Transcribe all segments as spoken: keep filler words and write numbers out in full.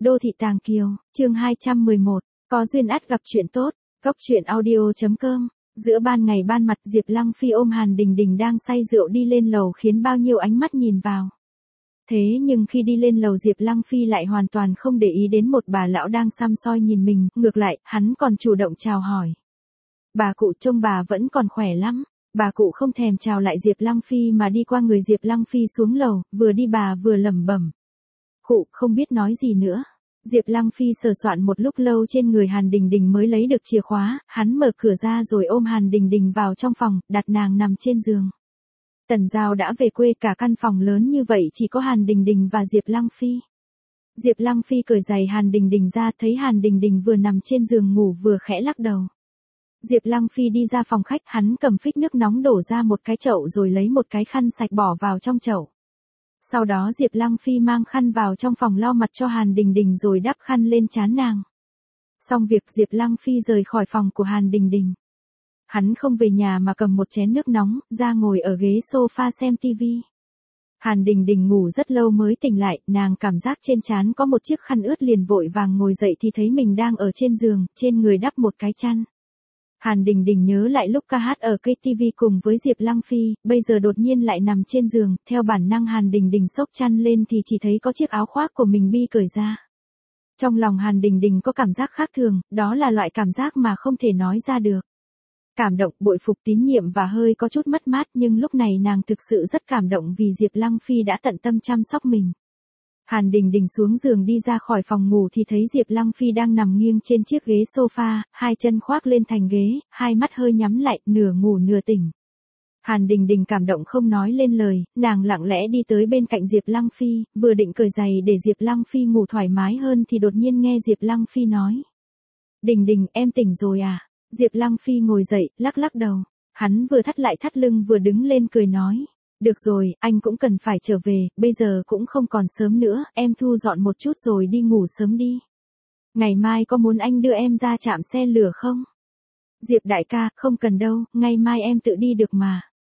Đô thị Tàng Kiều, chương hai trăm mười một, có duyên ắt gặp chuyện tốt, góc truyện audio chấm com. Giữa ban ngày ban mặt Diệp Lăng Phi ôm Hàn Đình Đình đang say rượu đi lên lầu khiến bao nhiêu ánh mắt nhìn vào. Thế nhưng khi đi lên lầu Diệp Lăng Phi lại hoàn toàn không để ý đến một bà lão đang săm soi nhìn mình, ngược lại, hắn còn chủ động chào hỏi. Bà cụ trông bà vẫn còn khỏe lắm. Bà cụ không thèm chào lại Diệp Lăng Phi mà đi qua người Diệp Lăng Phi xuống lầu, vừa đi bà vừa lẩm bẩm. Cụ không biết nói gì nữa. Diệp Lăng Phi sờ soạn một lúc lâu trên người Hàn Đình Đình mới lấy được chìa khóa, hắn mở cửa ra rồi ôm Hàn Đình Đình vào trong phòng, đặt nàng nằm trên giường. Tần Giao đã về quê, cả căn phòng lớn như vậy chỉ có Hàn Đình Đình và Diệp Lăng Phi. Diệp Lăng Phi cởi giày Hàn Đình Đình ra, thấy Hàn Đình Đình vừa nằm trên giường ngủ vừa khẽ lắc đầu. Diệp Lăng Phi đi ra phòng khách, hắn cầm phích nước nóng đổ ra một cái chậu rồi lấy một cái khăn sạch bỏ vào trong chậu. Sau đó Diệp Lăng Phi mang khăn vào trong phòng lau mặt cho Hàn Đình Đình rồi đắp khăn lên trán nàng. Xong việc Diệp Lăng Phi rời khỏi phòng của Hàn Đình Đình. Hắn không về nhà mà cầm một chén nước nóng, ra ngồi ở ghế sofa xem tivi. Hàn Đình Đình ngủ rất lâu mới tỉnh lại, nàng cảm giác trên trán có một chiếc khăn ướt liền vội vàng ngồi dậy thì thấy mình đang ở trên giường, trên người đắp một cái chăn. Hàn Đình Đình nhớ lại lúc ca hát ở cây tivi cùng với Diệp Lăng Phi, bây giờ đột nhiên lại nằm trên giường, theo bản năng Hàn Đình Đình xốc chăn lên thì chỉ thấy có chiếc áo khoác của mình bi cởi ra. Trong lòng Hàn Đình Đình có cảm giác khác thường, đó là loại cảm giác mà không thể nói ra được. Cảm động, bội phục, tín nhiệm và hơi có chút mất mát, nhưng lúc này nàng thực sự rất cảm động vì Diệp Lăng Phi đã tận tâm chăm sóc mình. Hàn Đình Đình xuống giường đi ra khỏi phòng ngủ thì thấy Diệp Lăng Phi đang nằm nghiêng trên chiếc ghế sofa, hai chân khoác lên thành ghế, hai mắt hơi nhắm lại, nửa ngủ nửa tỉnh. Hàn Đình Đình cảm động không nói lên lời, nàng lặng lẽ đi tới bên cạnh Diệp Lăng Phi, vừa định cởi giày để Diệp Lăng Phi ngủ thoải mái hơn thì đột nhiên nghe Diệp Lăng Phi nói. Đình Đình, em tỉnh rồi à? Diệp Lăng Phi ngồi dậy, lắc lắc đầu. Hắn vừa thắt lại thắt lưng vừa đứng lên cười nói. Được rồi, anh cũng cần phải trở về, bây giờ cũng không còn sớm nữa, em thu dọn một chút rồi đi ngủ sớm đi. Ngày mai có muốn anh đưa em ra trạm xe lửa không? Diệp đại ca, không cần đâu, ngày mai em tự đi được mà.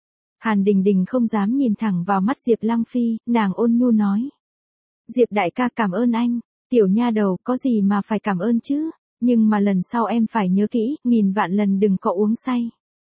Hàn Đình Đình không dám nhìn thẳng vào mắt Diệp Lăng Phi, nàng ôn nhu nói. Diệp đại ca cảm ơn anh, tiểu nha đầu, có gì mà phải cảm ơn chứ, nhưng mà lần sau em phải nhớ kỹ, nghìn vạn lần đừng có uống say.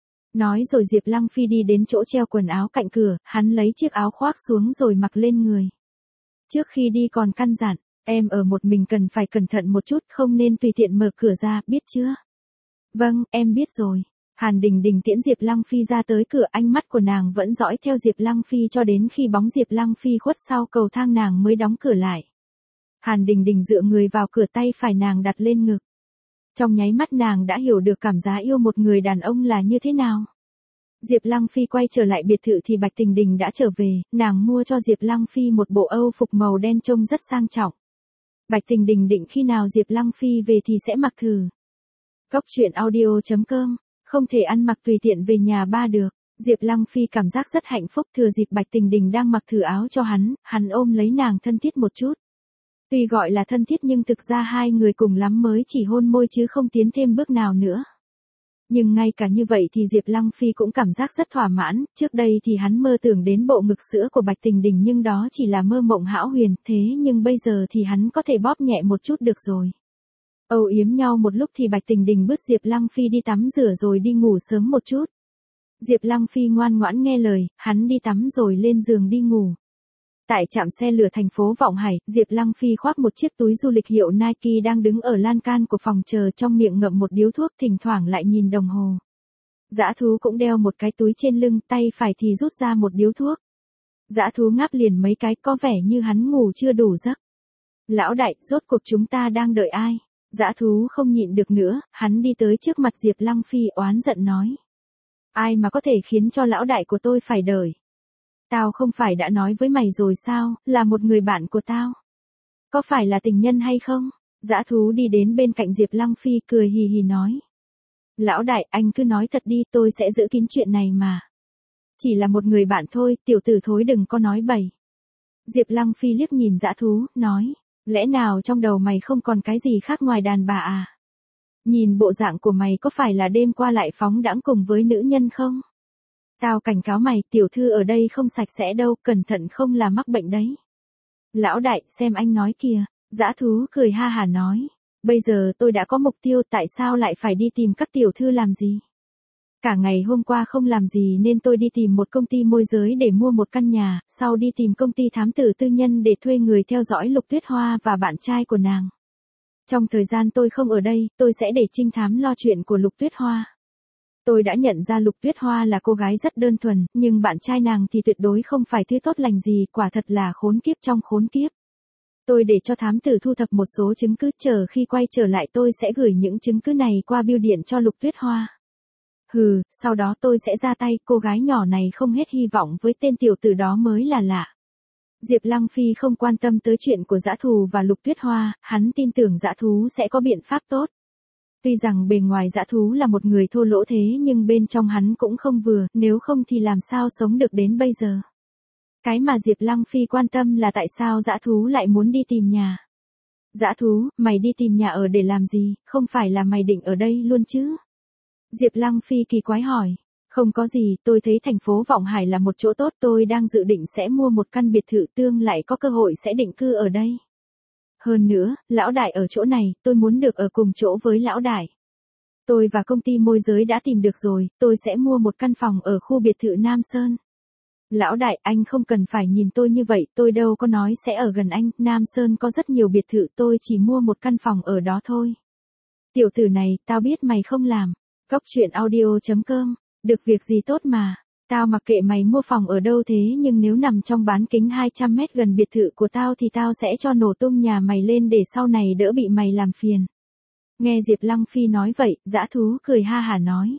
Nói rồi Diệp Lăng Phi đi đến chỗ treo quần áo cạnh cửa, hắn lấy chiếc áo khoác xuống rồi mặc lên người. Trước khi đi còn căn dặn, em ở một mình cần phải cẩn thận một chút, không nên tùy tiện mở cửa ra, biết chưa? Vâng, em biết rồi. Hàn Đình Đình tiễn Diệp Lăng Phi ra tới cửa, ánh mắt của nàng vẫn dõi theo Diệp Lăng Phi cho đến khi bóng Diệp Lăng Phi khuất sau cầu thang nàng mới đóng cửa lại. Hàn Đình Đình dựa người vào cửa, tay phải nàng đặt lên ngực. Trong nháy mắt nàng đã hiểu được cảm giác yêu một người đàn ông là như thế nào. Diệp Lăng Phi quay trở lại biệt thự thì Bạch Tình Đình đã trở về, nàng mua cho Diệp Lăng Phi một bộ âu phục màu đen trông rất sang trọng. Bạch Tình Đình định khi nào Diệp Lăng Phi về thì sẽ mặc thử. Góc truyện audio chấm com, không thể ăn mặc tùy tiện về nhà ba được. Diệp Lăng Phi cảm giác rất hạnh phúc, thừa dịp Bạch Tình Đình đang mặc thử áo cho hắn, hắn ôm lấy nàng thân thiết một chút. Tuy gọi là thân thiết nhưng thực ra hai người cùng lắm mới chỉ hôn môi chứ không tiến thêm bước nào nữa. Nhưng ngay cả như vậy thì Diệp Lăng Phi cũng cảm giác rất thỏa mãn, trước đây thì hắn mơ tưởng đến bộ ngực sữa của Bạch Tình Đình nhưng đó chỉ là mơ mộng hão huyền, thế nhưng bây giờ thì hắn có thể bóp nhẹ một chút được rồi. Âu yếm nhau một lúc thì Bạch Tình Đình bứt Diệp Lăng Phi đi tắm rửa rồi đi ngủ sớm một chút. Diệp Lăng Phi ngoan ngoãn nghe lời, hắn đi tắm rồi lên giường đi ngủ. Tại trạm xe lửa thành phố Vọng Hải, Diệp Lăng Phi khoác một chiếc túi du lịch hiệu Nike đang đứng ở lan can của phòng chờ, trong miệng ngậm một điếu thuốc, thỉnh thoảng lại nhìn đồng hồ. Dã Thú cũng đeo một cái túi trên lưng, tay phải thì rút ra một điếu thuốc. Dã Thú ngáp liền mấy cái, có vẻ như hắn ngủ chưa đủ giấc. Lão đại, rốt cuộc chúng ta đang đợi ai? Dã Thú không nhịn được nữa, hắn đi tới trước mặt Diệp Lăng Phi oán giận nói. Ai mà có thể khiến cho lão đại của tôi phải đợi? Tao không phải đã nói với mày rồi sao, là một người bạn của tao. Có phải là tình nhân hay không? Dã Thú đi đến bên cạnh Diệp Lăng Phi cười hì hì nói. Lão đại, anh cứ nói thật đi, tôi sẽ giữ kín chuyện này mà. Chỉ là một người bạn thôi, tiểu tử thối đừng có nói bậy. Diệp Lăng Phi liếc nhìn Dã Thú, nói. Lẽ nào trong đầu mày không còn cái gì khác ngoài đàn bà à? Nhìn bộ dạng của mày có phải là đêm qua lại phóng đãng cùng với nữ nhân không? Tao cảnh cáo mày, tiểu thư ở đây không sạch sẽ đâu, cẩn thận không là mắc bệnh đấy. Lão đại, xem anh nói kìa. Dã thú cười ha hả nói. Bây giờ tôi đã có mục tiêu, tại sao lại phải đi tìm các tiểu thư làm gì? Cả ngày hôm qua không làm gì nên tôi đi tìm một công ty môi giới để mua một căn nhà, sau đi tìm công ty thám tử tư nhân để thuê người theo dõi Lục Tuyết Hoa và bạn trai của nàng. Trong thời gian tôi không ở đây, tôi sẽ để trinh thám lo chuyện của Lục Tuyết Hoa. Tôi đã nhận ra Lục Tuyết Hoa là cô gái rất đơn thuần, nhưng bạn trai nàng thì tuyệt đối không phải thứ tốt lành gì, quả thật là khốn kiếp trong khốn kiếp. Tôi để cho thám tử thu thập một số chứng cứ, chờ khi quay trở lại tôi sẽ gửi những chứng cứ này qua bưu điện cho Lục Tuyết Hoa. Hừ, sau đó tôi sẽ ra tay, cô gái nhỏ này không hết hy vọng với tên tiểu tử đó mới là lạ. Diệp Lăng Phi không quan tâm tới chuyện của Dã Thù và Lục Tuyết Hoa, hắn tin tưởng Dã Thú sẽ có biện pháp tốt. Tuy rằng bề ngoài Dã Thú là một người thô lỗ thế nhưng bên trong hắn cũng không vừa, nếu không thì làm sao sống được đến bây giờ. Cái mà Diệp Lăng Phi quan tâm là tại sao Dã Thú lại muốn đi tìm nhà. Dã Thú, mày đi tìm nhà ở để làm gì, không phải là mày định ở đây luôn chứ? Diệp Lăng Phi kỳ quái hỏi. Không có gì, tôi thấy thành phố Vọng Hải là một chỗ tốt, tôi đang dự định sẽ mua một căn biệt thự, tương lại có cơ hội sẽ định cư ở đây. Hơn nữa, lão đại ở chỗ này, tôi muốn được ở cùng chỗ với lão đại. Tôi và công ty môi giới đã tìm được rồi, tôi sẽ mua một căn phòng ở khu biệt thự Nam Sơn. Lão đại, anh không cần phải nhìn tôi như vậy, tôi đâu có nói sẽ ở gần anh, Nam Sơn có rất nhiều biệt thự, tôi chỉ mua một căn phòng ở đó thôi. Tiểu tử này, tao biết mày không làm. Góc truyện audio chấm com, được việc gì tốt mà, tao mặc kệ mày mua phòng ở đâu thế nhưng nếu nằm trong bán kính hai trăm mét gần biệt thự của tao thì tao sẽ cho nổ tung nhà mày lên để sau này đỡ bị mày làm phiền. Nghe Diệp Lăng Phi nói vậy, Dã Thú cười ha hả nói.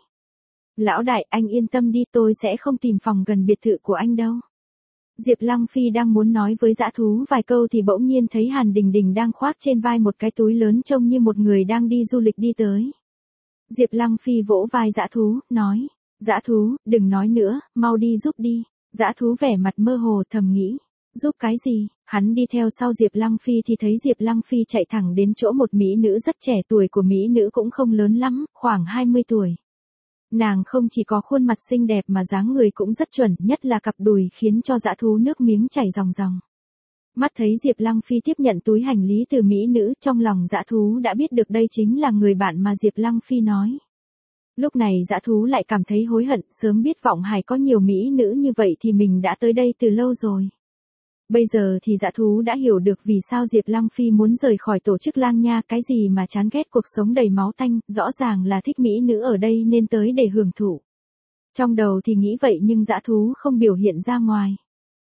Lão đại, anh yên tâm đi, tôi sẽ không tìm phòng gần biệt thự của anh đâu. Diệp Lăng Phi đang muốn nói với Dã Thú vài câu thì bỗng nhiên thấy Hàn Đình Đình đang khoác trên vai một cái túi lớn trông như một người đang đi du lịch đi tới. Diệp Lăng Phi vỗ vai Dã Thú, nói. Dã Thú, đừng nói nữa, mau đi giúp đi. Dã Thú vẻ mặt mơ hồ thầm nghĩ. Giúp cái gì? Hắn đi theo sau Diệp Lăng Phi thì thấy Diệp Lăng Phi chạy thẳng đến chỗ một mỹ nữ rất trẻ, tuổi của mỹ nữ cũng không lớn lắm, khoảng hai mươi tuổi. Nàng không chỉ có khuôn mặt xinh đẹp mà dáng người cũng rất chuẩn, nhất là cặp đùi khiến cho Dã Thú nước miếng chảy ròng ròng. Mắt thấy Diệp Lăng Phi tiếp nhận túi hành lý từ mỹ nữ, trong lòng Dã Thú đã biết được đây chính là người bạn mà Diệp Lăng Phi nói. Lúc này Dã Thú lại cảm thấy hối hận, sớm biết Vọng Hải có nhiều mỹ nữ như vậy thì mình đã tới đây từ lâu rồi. Bây giờ thì Dã Thú đã hiểu được vì sao Diệp Lăng Phi muốn rời khỏi tổ chức Lang Nha, cái gì mà chán ghét cuộc sống đầy máu tanh, rõ ràng là thích mỹ nữ ở đây nên tới để hưởng thụ. Trong đầu thì nghĩ vậy nhưng Dã Thú không biểu hiện ra ngoài.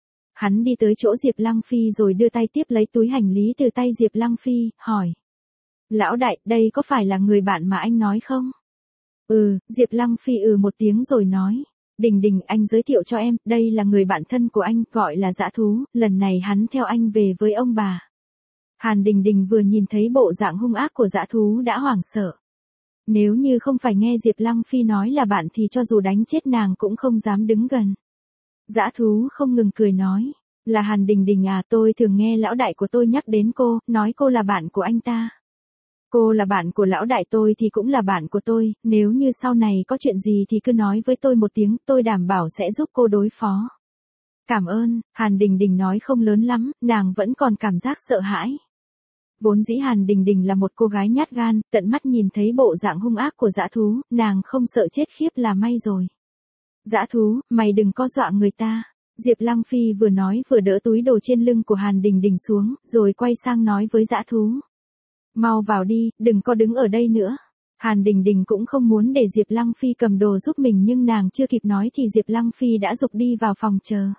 Hắn đi tới chỗ Diệp Lăng Phi rồi đưa tay tiếp lấy túi hành lý từ tay Diệp Lăng Phi, hỏi. Lão đại, đây có phải là người bạn mà anh nói không? Ừ, Diệp Lăng Phi ừ một tiếng rồi nói. Đình Đình, anh giới thiệu cho em, đây là người bạn thân của anh, gọi là Dã Thú, lần này hắn theo anh về với ông bà. Hàn Đình Đình vừa nhìn thấy bộ dạng hung ác của Dã Thú đã hoảng sợ. Nếu như không phải nghe Diệp Lăng Phi nói là bạn thì cho dù đánh chết nàng cũng không dám đứng gần. Dã Thú không ngừng cười nói, là Hàn Đình Đình à, tôi thường nghe lão đại của tôi nhắc đến cô, nói cô là bạn của anh ta. Cô là bạn của lão đại tôi thì cũng là bạn của tôi, nếu như sau này có chuyện gì thì cứ nói với tôi một tiếng, tôi đảm bảo sẽ giúp cô đối phó. Cảm ơn, Hàn Đình Đình nói không lớn lắm, nàng vẫn còn cảm giác sợ hãi. Vốn dĩ Hàn Đình Đình là một cô gái nhát gan, tận mắt nhìn thấy bộ dạng hung ác của Dã Thú, nàng không sợ chết khiếp là may rồi. Dã Thú, mày đừng có dọa người ta. Diệp Lăng Phi vừa nói vừa đỡ túi đồ trên lưng của Hàn Đình Đình xuống, rồi quay sang nói với Dã Thú. Mau vào đi, đừng có đứng ở đây nữa. Hàn Đình Đình cũng không muốn để Diệp Lăng Phi cầm đồ giúp mình nhưng nàng chưa kịp nói thì Diệp Lăng Phi đã giục đi vào phòng chờ.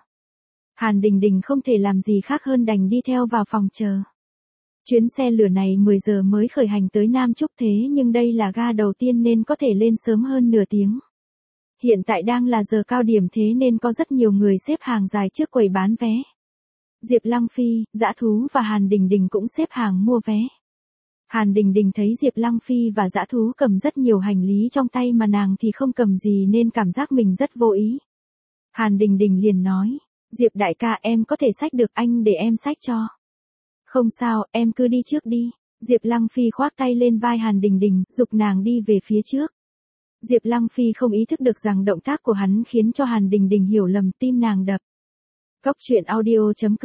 Hàn Đình Đình không thể làm gì khác hơn đành đi theo vào phòng chờ. Chuyến xe lửa này mười giờ mới khởi hành tới Nam Trúc thế nhưng đây là ga đầu tiên nên có thể lên sớm hơn nửa tiếng. Hiện tại đang là giờ cao điểm thế nên có rất nhiều người xếp hàng dài trước quầy bán vé. Diệp Lăng Phi, Dã Thú và Hàn Đình Đình cũng xếp hàng mua vé. Hàn Đình Đình thấy Diệp Lăng Phi và Dã Thú cầm rất nhiều hành lý trong tay mà nàng thì không cầm gì nên cảm giác mình rất vô ý. Hàn Đình Đình liền nói, Diệp đại ca em có thể xách được anh để em xách cho. Không sao, em cứ đi trước đi. Diệp Lăng Phi khoác tay lên vai Hàn Đình Đình, giục nàng đi về phía trước. Diệp Lăng Phi không ý thức được rằng động tác của hắn khiến cho Hàn Đình Đình hiểu lầm, tim nàng đập. Góc truyện audio chấm com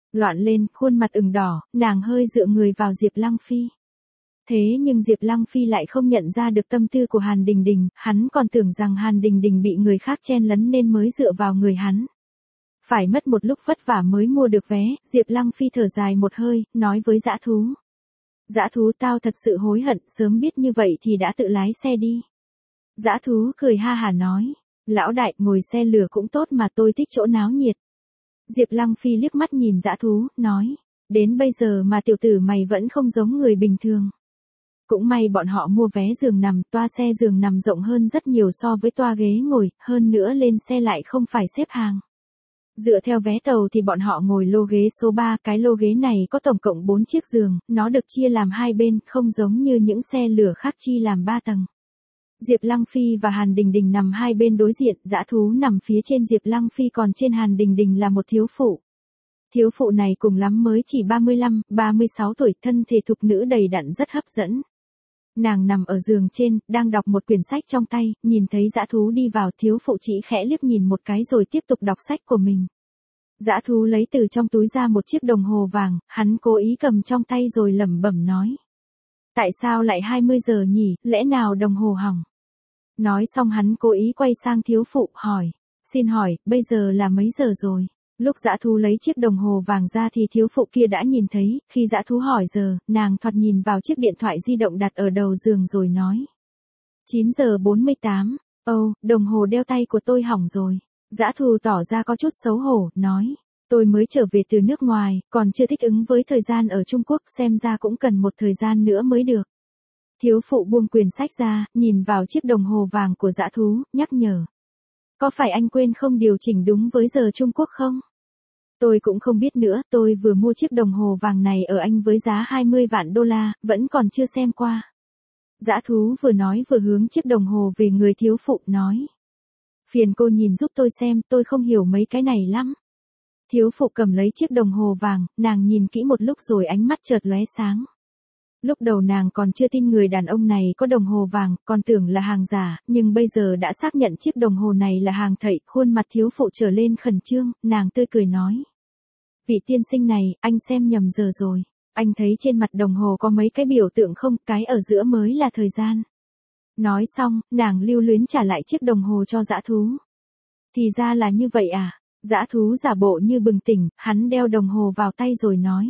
Loạn lên, khuôn mặt ửng đỏ, nàng hơi dựa người vào Diệp Lăng Phi. Thế nhưng Diệp Lăng Phi lại không nhận ra được tâm tư của Hàn Đình Đình, hắn còn tưởng rằng Hàn Đình Đình bị người khác chen lấn nên mới dựa vào người hắn. Phải mất một lúc vất vả mới mua được vé, Diệp Lăng Phi thở dài một hơi, nói với dã thú. Dã thú, tao thật sự hối hận, sớm biết như vậy thì đã tự lái xe đi. Dã thú cười ha hả nói, lão đại, ngồi xe lửa cũng tốt mà, tôi thích chỗ náo nhiệt. Diệp Lăng Phi liếc mắt nhìn dã thú, nói, đến bây giờ mà tiểu tử mày vẫn không giống người bình thường. Cũng may bọn họ mua vé giường nằm, toa xe giường nằm rộng hơn rất nhiều so với toa ghế ngồi, hơn nữa lên xe lại không phải xếp hàng. Dựa theo vé tàu thì bọn họ ngồi lô ghế số ba, cái lô ghế này có tổng cộng bốn chiếc giường, nó được chia làm hai bên, không giống như những xe lửa khác chia làm ba tầng. Diệp Lăng Phi và Hàn Đình Đình nằm hai bên đối diện, dã thú nằm phía trên Diệp Lăng Phi, còn trên Hàn Đình Đình là một thiếu phụ. Thiếu phụ này cùng lắm mới chỉ ba mươi lăm, ba mươi sáu tuổi, thân thể thục nữ đầy đặn rất hấp dẫn. Nàng nằm ở giường trên, đang đọc một quyển sách trong tay, nhìn thấy dã thú đi vào, thiếu phụ chỉ khẽ liếc nhìn một cái rồi tiếp tục đọc sách của mình. Dã thú lấy từ trong túi ra một chiếc đồng hồ vàng, hắn cố ý cầm trong tay rồi lẩm bẩm nói. Tại sao lại hai mươi giờ nhỉ, lẽ nào đồng hồ hỏng? Nói xong hắn cố ý quay sang thiếu phụ, hỏi. Xin hỏi, bây giờ là mấy giờ rồi? Lúc dã thú lấy chiếc đồng hồ vàng ra thì thiếu phụ kia đã nhìn thấy, khi dã thú hỏi giờ, nàng thoạt nhìn vào chiếc điện thoại di động đặt ở đầu giường rồi nói. chín giờ bốn mươi tám, ồ, oh, đồng hồ đeo tay của tôi hỏng rồi. Dã thú tỏ ra có chút xấu hổ, nói. Tôi mới trở về từ nước ngoài, còn chưa thích ứng với thời gian ở Trung Quốc, xem ra cũng cần một thời gian nữa mới được. Thiếu phụ buông quyển sách ra, nhìn vào chiếc đồng hồ vàng của dã thú, nhắc nhở. Có phải anh quên không điều chỉnh đúng với giờ Trung Quốc không? Tôi cũng không biết nữa, tôi vừa mua chiếc đồng hồ vàng này ở Anh với giá hai mươi vạn đô la, vẫn còn chưa xem qua. Dã thú vừa nói vừa hướng chiếc đồng hồ về người thiếu phụ, nói. Phiền cô nhìn giúp tôi xem, tôi không hiểu mấy cái này lắm. Thiếu phụ cầm lấy chiếc đồng hồ vàng, nàng nhìn kỹ một lúc rồi ánh mắt chợt lóe sáng. Lúc đầu nàng còn chưa tin người đàn ông này có đồng hồ vàng, còn tưởng là hàng giả, nhưng bây giờ đã xác nhận chiếc đồng hồ này là hàng thật, khuôn mặt thiếu phụ trở lên khẩn trương, nàng tươi cười nói. Vị tiên sinh này, anh xem nhầm giờ rồi. Anh thấy trên mặt đồng hồ có mấy cái biểu tượng không, cái ở giữa mới là thời gian. Nói xong, nàng lưu luyến trả lại chiếc đồng hồ cho dã thú. Thì ra là như vậy à? Dã thú giả bộ như bừng tỉnh, hắn đeo đồng hồ vào tay rồi nói.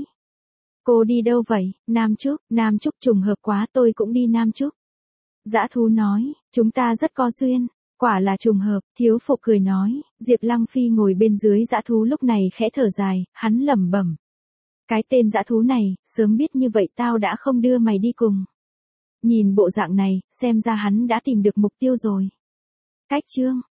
Cô đi đâu vậy? Nam Trúc, Nam Trúc, trùng hợp quá, tôi cũng đi Nam Trúc. Dã thú nói, chúng ta rất có duyên. Quả là trùng hợp, thiếu phụ cười nói. Diệp Lăng Phi ngồi bên dưới dã thú lúc này khẽ thở dài, hắn lẩm bẩm. Cái tên dã thú này, sớm biết như vậy tao đã không đưa mày đi cùng. Nhìn bộ dạng này, xem ra hắn đã tìm được mục tiêu rồi. Cách chương